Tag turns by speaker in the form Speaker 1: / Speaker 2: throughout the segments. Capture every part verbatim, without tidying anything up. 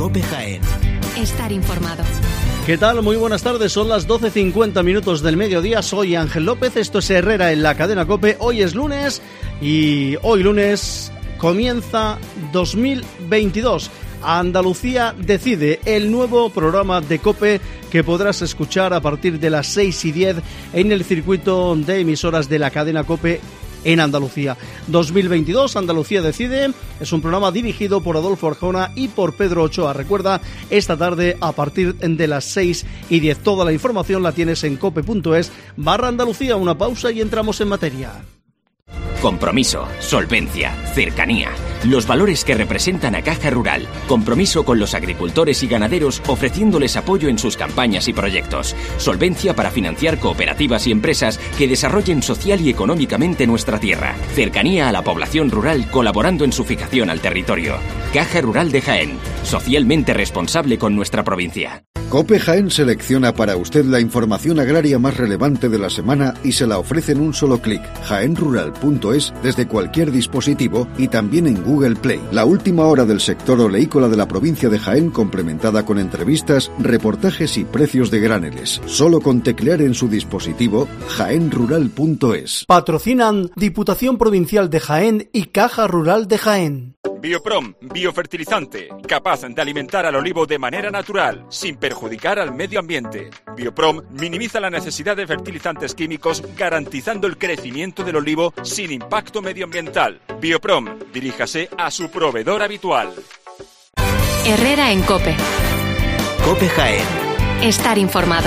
Speaker 1: COPE Jaén.
Speaker 2: Estar informado.
Speaker 3: ¿Qué tal? Muy buenas tardes, son las doce cincuenta minutos del mediodía, soy Ángel López, esto es Herrera en la cadena COPE, hoy es lunes y hoy lunes comienza dos mil veintidós. Andalucía Decide, el nuevo programa de COPE que podrás escuchar a partir de las seis y diez en el circuito de emisoras de la cadena COPE en Andalucía. dos mil veintidós, Andalucía Decide, es un programa dirigido por Adolfo Arjona y por Pedro Ochoa. Recuerda, esta tarde a partir de las seis y diez. Toda la información la tienes en cope.es barra Andalucía. Una pausa y entramos en materia.
Speaker 4: Compromiso, solvencia, cercanía. Los valores que representan a Caja Rural. Compromiso con los agricultores y ganaderos ofreciéndoles apoyo en sus campañas y proyectos. Solvencia para financiar cooperativas y empresas que desarrollen social y económicamente nuestra tierra. Cercanía a la población rural colaborando en su fijación al territorio. Caja Rural de Jaén. Socialmente responsable con nuestra provincia.
Speaker 5: COPE Jaén selecciona para usted la información agraria más relevante de la semana y se la ofrece en un solo clic. jaén rural punto es desde cualquier dispositivo y también en Google Play. La última hora del sector oleícola de la provincia de Jaén complementada con entrevistas, reportajes y precios de graneles. Solo con teclear en su dispositivo jaén rural punto es.
Speaker 3: Patrocinan Diputación Provincial de Jaén y Caja Rural de Jaén.
Speaker 6: Bioprom, biofertilizante, capaz de alimentar al olivo de manera natural, sin perjudicar al medio ambiente. Bioprom minimiza la necesidad de fertilizantes químicos, garantizando el crecimiento del olivo sin impacto medioambiental. Bioprom, diríjase a su proveedor habitual.
Speaker 2: Herrera en COPE.
Speaker 1: COPE Jaén.
Speaker 2: Estar informado.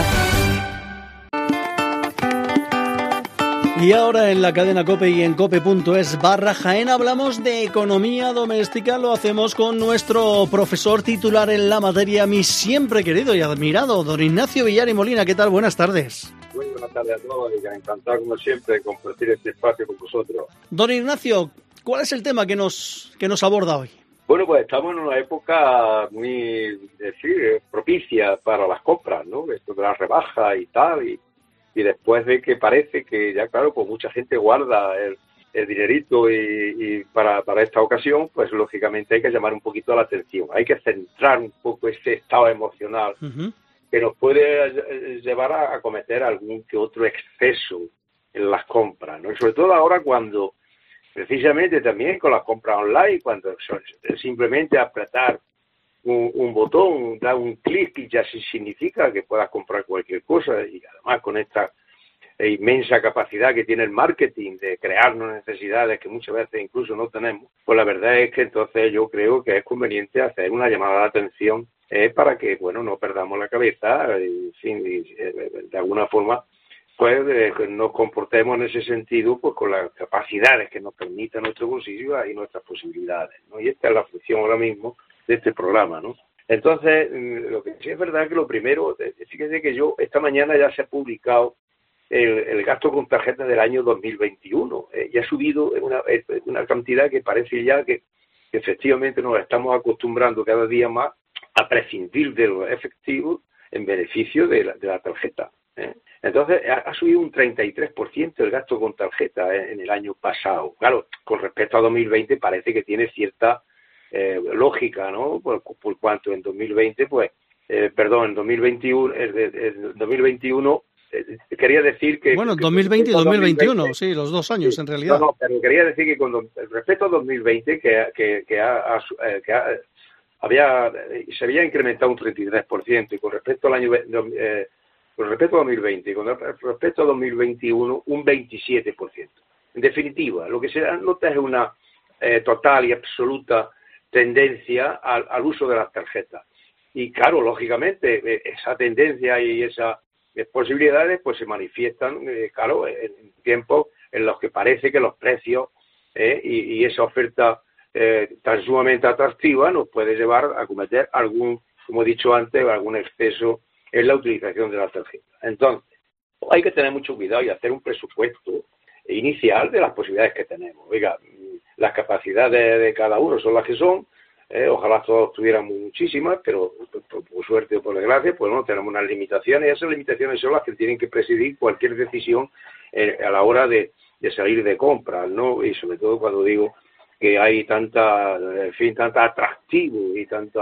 Speaker 3: Y ahora en la cadena COPE y en cope.es barra Jaén hablamos de economía doméstica. Lo hacemos con nuestro profesor titular en la materia, mi siempre querido y admirado, don Ignacio Villar y Molina. ¿Qué tal? Buenas tardes.
Speaker 7: Muy buenas tardes a todos y encantado como siempre de compartir este espacio con vosotros.
Speaker 3: Don Ignacio, ¿cuál es el tema que nos, que nos aborda hoy?
Speaker 7: Bueno, pues estamos en una época muy, decir, propicia para las compras, ¿no? Esto de la rebaja y tal, y Y después de que parece que ya, claro, pues mucha gente guarda el, el dinerito y, y para, para esta ocasión, pues lógicamente hay que llamar un poquito la atención. Hay que centrar un poco ese estado emocional uh-huh. que nos puede llevar a, a cometer algún que otro exceso en las compras, ¿no? Y sobre todo ahora cuando, precisamente también con las compras online, cuando son, simplemente apretar Un, un botón, da un clic y ya sí significa que puedas comprar cualquier cosa, y además con esta inmensa capacidad que tiene el marketing de crearnos necesidades que muchas veces incluso no tenemos, pues la verdad es que entonces yo creo que es conveniente hacer una llamada de atención eh, para que, bueno, no perdamos la cabeza, y, en fin, y, eh, de alguna forma pues eh, nos comportemos en ese sentido pues con las capacidades que nos permite nuestro bolsillo y nuestras posibilidades, ¿no? Y esta es la función ahora mismo de este programa, ¿no? Entonces, lo que sí es verdad que lo primero, fíjense que yo, esta mañana ya se ha publicado el, el gasto con tarjeta del año dos mil veintiuno, eh, y ha subido una, una cantidad que parece ya que, que efectivamente nos estamos acostumbrando cada día más a prescindir de los efectivos en beneficio de la, de la tarjeta, ¿eh? Entonces, ha, ha subido un treinta y tres por ciento el gasto con tarjeta eh, en el año pasado. Claro, con respecto a dos mil veinte parece que tiene cierta Eh, lógica, ¿no? Por, por cuanto en dos mil veinte, pues, eh, perdón, en dos mil veintiuno, en dos mil veintiuno eh, quería decir que...
Speaker 3: Bueno,
Speaker 7: que
Speaker 3: dos mil veinte y dos mil veintiuno,
Speaker 7: dos mil veinte,
Speaker 3: sí, los dos años
Speaker 7: sí,
Speaker 3: en realidad.
Speaker 7: No, no, pero quería decir que con respecto a dos mil veinte, que, que, que, ha, que ha, había, se había incrementado un treinta y tres por ciento, y con respecto al año... Eh, con respecto a dos mil veinte y con respecto a dos mil veintiuno, un veintisiete por ciento. En definitiva, lo que se nota es una eh, total y absoluta tendencia al, al uso de las tarjetas. Y claro, lógicamente, esa tendencia y esas posibilidades pues se manifiestan, eh, claro, en tiempos en los que parece que los precios eh, y, y esa oferta eh, tan sumamente atractiva nos puede llevar a cometer algún, como he dicho antes, algún exceso en la utilización de la tarjeta. Entonces, hay que tener mucho cuidado y hacer un presupuesto inicial de las posibilidades que tenemos. Oiga, las capacidades de cada uno son las que son, eh, ojalá todos tuviéramos muchísimas, pero por, por suerte o por desgracia, pues no, tenemos unas limitaciones, y esas limitaciones son las que tienen que presidir cualquier decisión eh, a la hora de, de salir de compras, ¿no? Y sobre todo cuando digo que hay tanta, en fin, tanta atractivo y tanta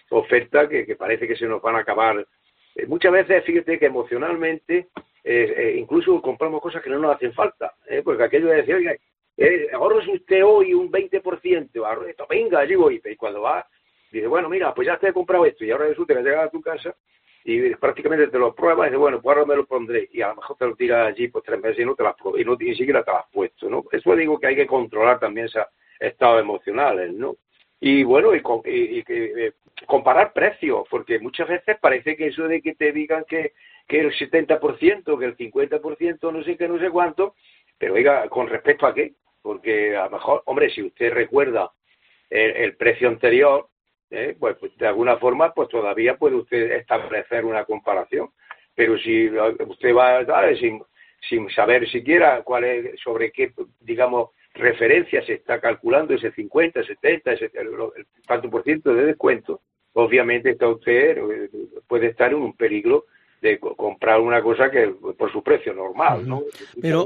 Speaker 7: ofertas que, que parece que se nos van a acabar. Eh, muchas veces, fíjate que emocionalmente, eh, eh, incluso compramos cosas que no nos hacen falta, ¿eh? Porque aquello de decir, oiga, eh, ahorre usted hoy un veinte por ciento, esto, venga, allí voy, y cuando va, dice, bueno, mira, pues ya te he comprado esto, y ahora resulta que llegas a tu casa y prácticamente te lo pruebas y dices, bueno, pues ahora me lo pondré, y a lo mejor te lo tiras allí por tres meses y no te las y no ni siquiera te las has puesto, ¿no? Eso digo que hay que controlar también esos estados emocionales, ¿no? Y bueno, y, y, y eh, comparar precios, porque muchas veces parece que eso de que te digan que, que el setenta por ciento, que el cincuenta por ciento, no sé qué, no sé cuánto, pero oiga, ¿con respecto a qué? Porque a lo mejor, hombre, si usted recuerda el, el precio anterior, eh, pues, pues de alguna forma, pues todavía puede usted establecer una comparación. Pero si usted va ¿sabes? sin sin saber siquiera cuál es, sobre qué, digamos, referencia se está calculando ese cincuenta, setenta, ese, el, el tanto por ciento de descuento, obviamente está usted puede estar en un peligro de comprar una cosa que por su precio normal, ¿no?
Speaker 3: Pero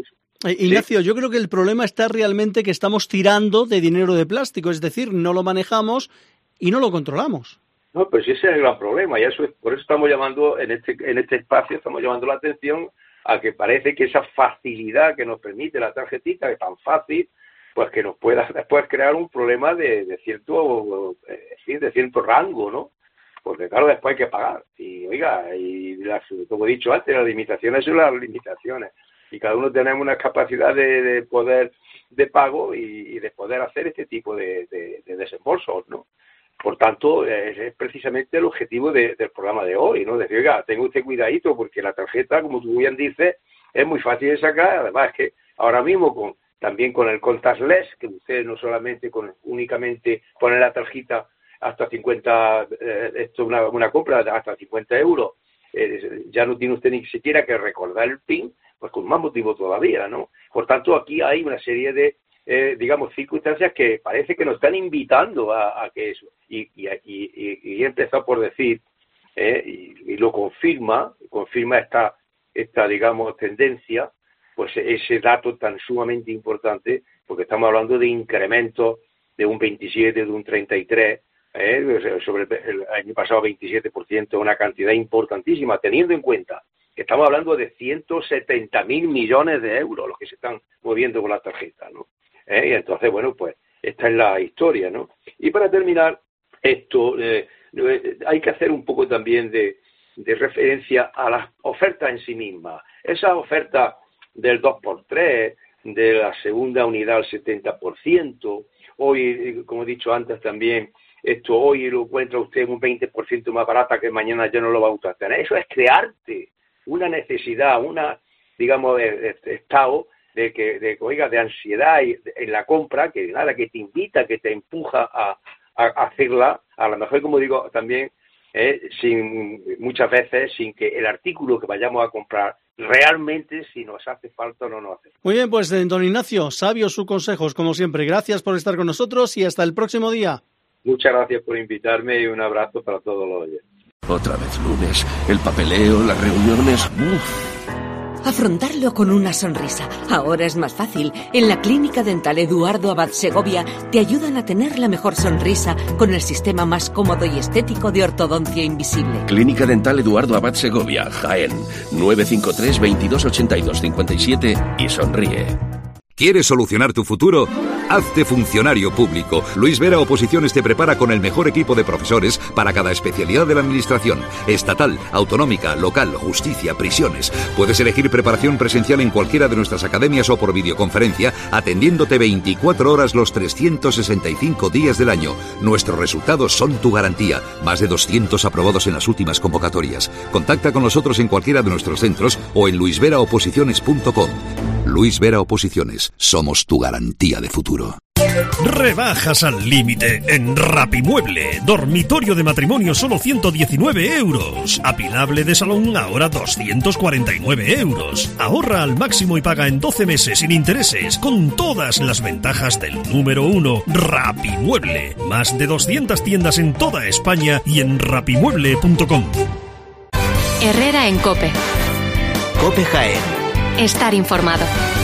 Speaker 3: Ignacio, yo creo que el problema está realmente que estamos tirando de dinero de plástico, es decir, no lo manejamos y no lo controlamos.
Speaker 7: No, pues ese es el gran problema, y eso es, por eso estamos llamando en este en este espacio, estamos llamando la atención a que parece que esa facilidad que nos permite la tarjetita, que es tan fácil, pues que nos pueda después crear un problema de, de cierto de cierto rango, ¿no? Porque claro, después hay que pagar. Y oiga, y las, como he dicho antes, las limitaciones son las limitaciones. Y cada uno tenemos una capacidad de, de poder de pago y, y de poder hacer este tipo de, de, de desembolsos, ¿no? Por tanto, es, es precisamente el objetivo de, del programa de hoy, ¿no? Decir, oiga, tenga usted cuidadito porque la tarjeta, como tú bien dices, es muy fácil de sacar. Además, es que ahora mismo con también con el contactless, que usted no solamente con únicamente pone la tarjeta hasta cincuenta, eh, esto es una, una compra de hasta cincuenta euros, eh, ya no tiene usted ni siquiera que recordar el PIN, pues con más motivo todavía, ¿no? Por tanto, aquí hay una serie de, eh, digamos, circunstancias que parece que nos están invitando a, a que eso. Y, y, y, y he empezado por decir, eh, y, y lo confirma, confirma esta, esta, digamos, tendencia, pues ese dato tan sumamente importante, porque estamos hablando de incrementos de un veintisiete, de un treinta y tres, eh, sobre el, el año pasado veintisiete por ciento, una cantidad importantísima, teniendo en cuenta que estamos hablando de ciento setenta mil millones de euros los que se están moviendo con la tarjeta, ¿no? ¿Eh? Y entonces, bueno, pues esta es la historia, ¿no? Y para terminar, esto eh, hay que hacer un poco también de, de referencia a las ofertas en sí mismas. Esa oferta del dos por tres, de la segunda unidad al setenta por ciento, hoy, como he dicho antes también, esto hoy lo encuentra usted un veinte por ciento más barata que mañana ya no lo va a tener. Eso es crearte una necesidad, una, digamos, estado de que, de, oiga, de ansiedad en la compra, que nada, que te invita, que te empuja a, a hacerla, a lo mejor, como digo, también, eh, sin muchas veces, sin que el artículo que vayamos a comprar realmente si nos hace falta o no nos hace falta.
Speaker 3: Muy bien, pues don Ignacio, sabios sus consejos, como siempre. Gracias por estar con nosotros y hasta el próximo día.
Speaker 7: Muchas gracias por invitarme y un abrazo para todos los oyentes.
Speaker 8: Otra vez lunes, el papeleo, las reuniones... ¡Uf!
Speaker 9: Afrontarlo con una sonrisa. Ahora es más fácil. En la Clínica Dental Eduardo Abad Segovia te ayudan a tener la mejor sonrisa con el sistema más cómodo y estético de ortodoncia invisible.
Speaker 8: Clínica Dental Eduardo Abad Segovia, Jaén. nueve cinco tres, veintidós ochenta y dos cincuenta y siete y sonríe.
Speaker 10: ¿Quieres solucionar tu futuro? Hazte funcionario público. Luis Vera Oposiciones te prepara con el mejor equipo de profesores para cada especialidad de la administración. Estatal, autonómica, local, justicia, prisiones. Puedes elegir preparación presencial en cualquiera de nuestras academias o por videoconferencia, atendiéndote veinticuatro horas los trescientos sesenta y cinco días del año. Nuestros resultados son tu garantía. Más de doscientos aprobados en las últimas convocatorias. Contacta con nosotros en cualquiera de nuestros centros o en luis vera oposiciones punto com. Luis Vera Oposiciones, somos tu garantía de futuro.
Speaker 11: Rebajas al límite en Rapimueble. Dormitorio de matrimonio solo ciento diecinueve euros. Apilable de salón ahora doscientos cuarenta y nueve euros. Ahorra al máximo y paga en doce meses sin intereses con todas las ventajas del número uno, Rapimueble. Más de doscientas tiendas en toda España y en rapimueble punto com.
Speaker 2: Herrera en COPE.
Speaker 1: COPE Jaén.
Speaker 2: Estar informado.